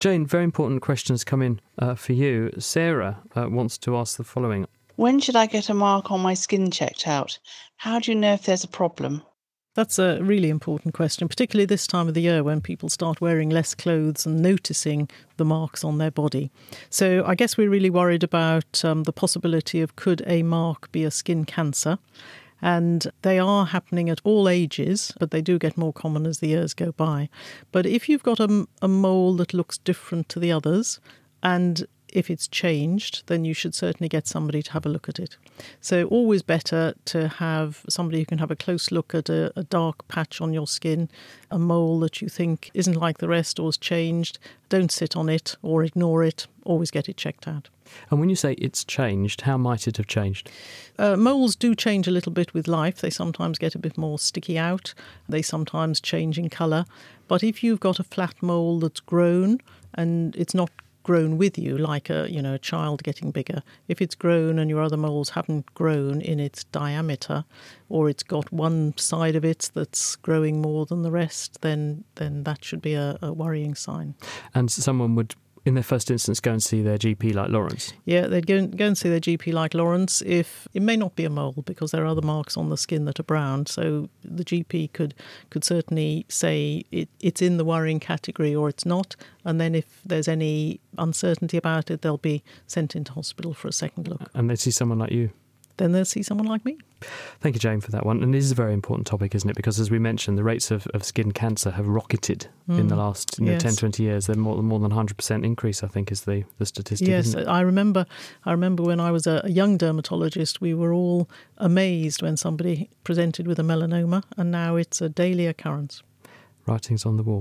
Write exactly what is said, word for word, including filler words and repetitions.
Jane, very important questions come in uh, for you. Sarah uh, wants to ask the following. When should I get a mark on my skin checked out? How do you know if there's a problem? That's a really important question, particularly this time of the year when people start wearing less clothes and noticing the marks on their body. So I guess we're really worried about um, the possibility of could a mark be a skin cancer? And they are happening at all ages, but they do get more common as the years go by. But if you've got a, a mole that looks different to the others, and if it's changed, then you should certainly get somebody to have a look at it. So always better to have somebody who can have a close look at a, a dark patch on your skin, a mole that you think isn't like the rest or has changed. Don't sit on it or ignore it. Always get it checked out. And when you say it's changed, how might it have changed? Uh, moles do change a little bit with life. They sometimes get a bit more sticky out. They sometimes change in colour. But if you've got a flat mole that's grown and it's not grown with you, like a you know a child getting bigger. If it's grown and your other moles haven't grown in its diameter, or it's got one side of it that's growing more than the rest, then then that should be a, a worrying sign. And someone would, in their first instance, go and see their G P like Lawrence? Yeah, they'd go and, go and see their G P like Lawrence. If it may not be a mole because there are other marks on the skin that are brown, so the G P could could certainly say it, it's in the worrying category or it's not. And then if there's any uncertainty about it, they'll be sent into hospital for a second look. And they see someone like you? Then they'll see someone like me. Thank you, Jane, for that one. And it is a very important topic, isn't it? Because as we mentioned, the rates of, of skin cancer have rocketed mm. in the last you know, yes. ten, twenty years. They're more, more than one hundred percent increase, I think, is the, the statistic. Yes, isn't it? I remember I remember when I was a, a young dermatologist, we were all amazed when somebody presented with a melanoma, and now it's a daily occurrence. Writings on the wall.